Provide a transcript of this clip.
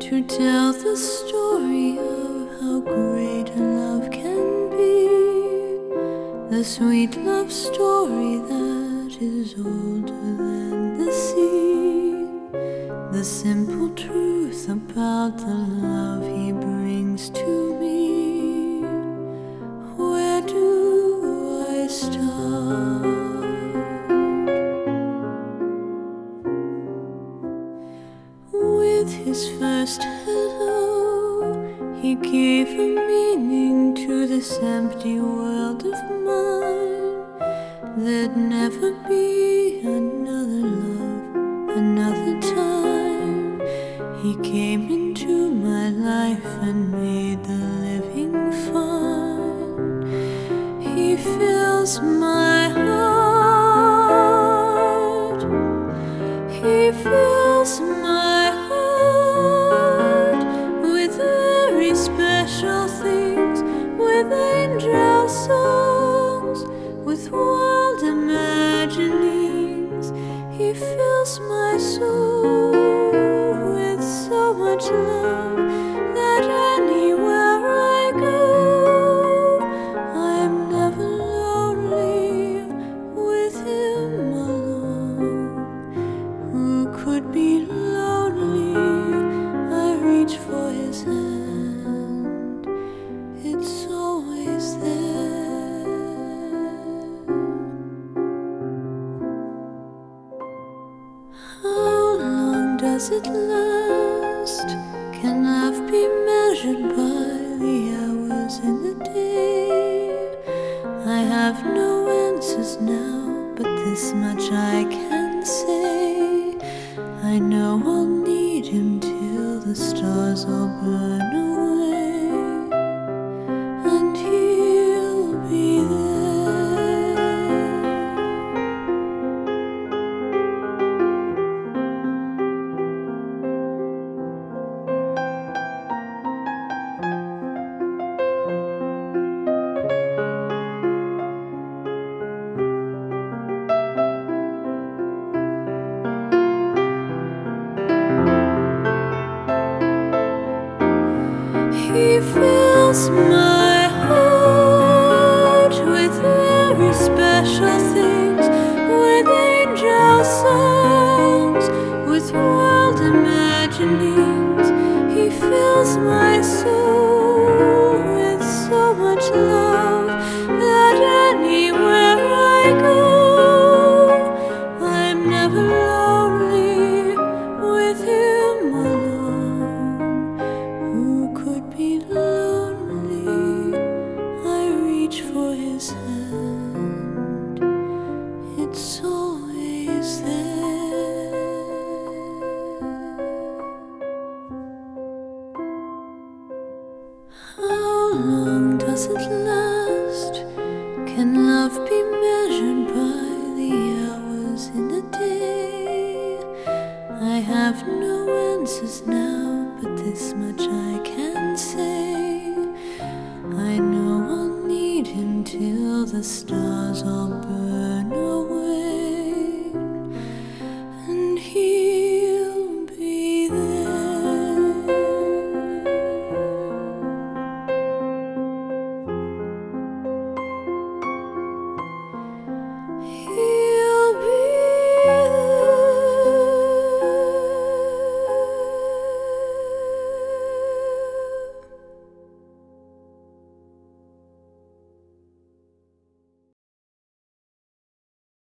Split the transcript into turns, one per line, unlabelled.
to tell the story of how great a love can be, the sweet love story that is older than the sea, the simple truth about the love he brings to me. Where do I start? With his first hello, he gave a meaning to this empty world of mine. There'd never be another love, another time. He came into my life and made the living fun. He fills my heart. He fills my heart with very special things, with angel songs, with wild imaginings. He fills my soul with so much love that anywhere I go, I'm never lonely with him alone. Who could be lonely? I reach for his hand, it's always there. How long does it last? Can love be measured by the hours in the day? I have no answers now, but this much I can say. I know I'll need him till the stars all burn away, and he'll be there. He fills my heart with very special things, with angel songs, with wild imaginings. He fills my soul with so much love that anywhere I go, I'm never lonely with him alone. Who could be lonely? I reach for his hand, it's always there. How long does it last? Can love be measured by the hours in the day? I have no answers now, but this much I can say. I know I'll need him till the stars all burn away.